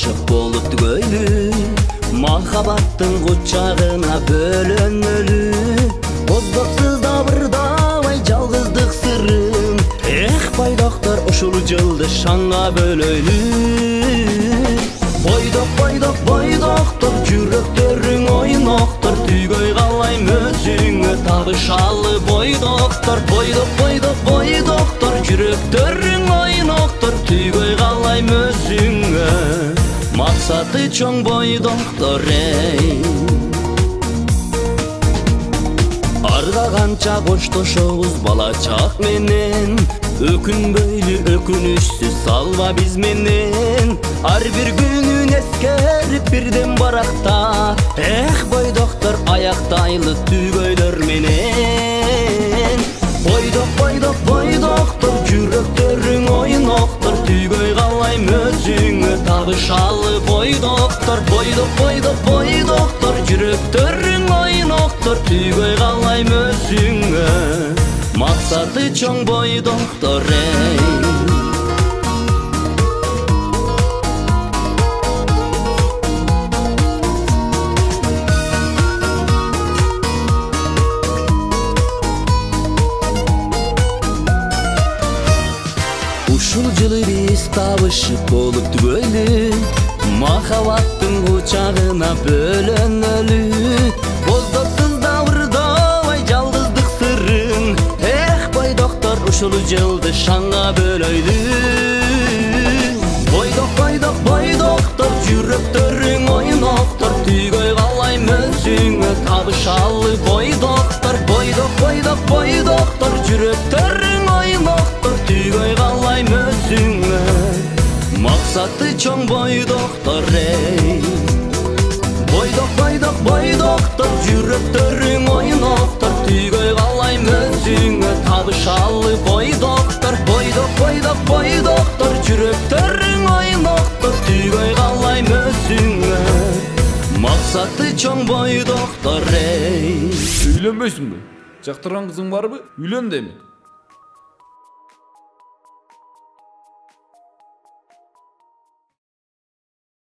ашык болуп түгөйлү, махабаттын кучагына бөлөнмөлү. Боздоксуз дабырдабай жалгыздык сырын, бойдоктор ушул жылды шаңга бөлөйлү. Бойдоктор жүрөктөрүң ойноктор, түйгөй калайм өзүңө табышалы бойдоктор. Бойдоктор жүрөктөрүң ойноктор, түйгөй калайм өзүңө, максаты чоң бойдоктор эй. Арга канча коштошобуз бала чак менен, өкүнбөйлү өкүнүчсүз салба биз менен. Ар бир күнүн эскерип бирден баракта, бойдоктор аяктайлы түйгөйлөр менен. Бойдоктор жүрөктөрүң ойноктор, түйгөй калайм өзүңө табышалы бойдоктор. Бойдоктор жүрөктөрүң ойноктор, түйгөй калайм өзүңө, максаты чоң бойдоктор эй. Ушул жылы биз табышып болуп түгөйлү, махабаттын кучагына бөлөнөлү. Боздоксуз дабырдабай жалгыздык сырын, бойдоктор ушул жылды шаңга бөлөйлү. Бойдоктор жүрөктөрүң ойноктор, түйгөй калайм өзүңө табышалы бойдоктор. Бойдоктор жүрөктөрүң ойноктор, түйгөй калайм өзүңө, максаты чоң бойдоктор эй. Бойдоктор жүрөктөрүң ойноктор, түйгөй калайм өзүңө табышалы бойдоктор. Бойдоктор жүрөктөрүң ойноктор, түйгөй калайм өзүңө, максаты чоң бойдоктор эй. Үйлөнбөйсүңбү? Жактырган кызың барбы? Үйлөн дейм.